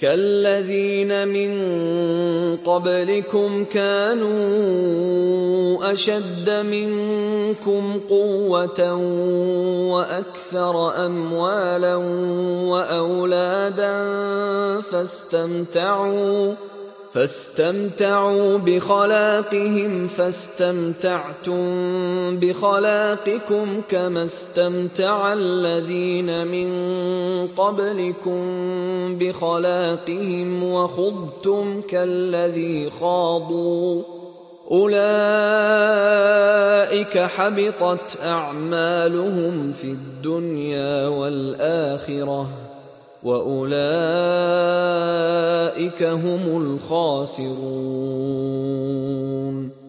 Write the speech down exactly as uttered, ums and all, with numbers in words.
كالذين من قبلكم كانوا أشد منكم قوة وأكثر أموالا وأولادا فاستمتعوا فاستمتعوا بخلاقهم فاستمتعتم بخلاقكم كما استمتع الذين من قبلكم بخلاقهم وخضتم كالذي خاضوا أولئك حبطت أعمالهم في الدنيا والآخرة وأولئك هم الخاسرون.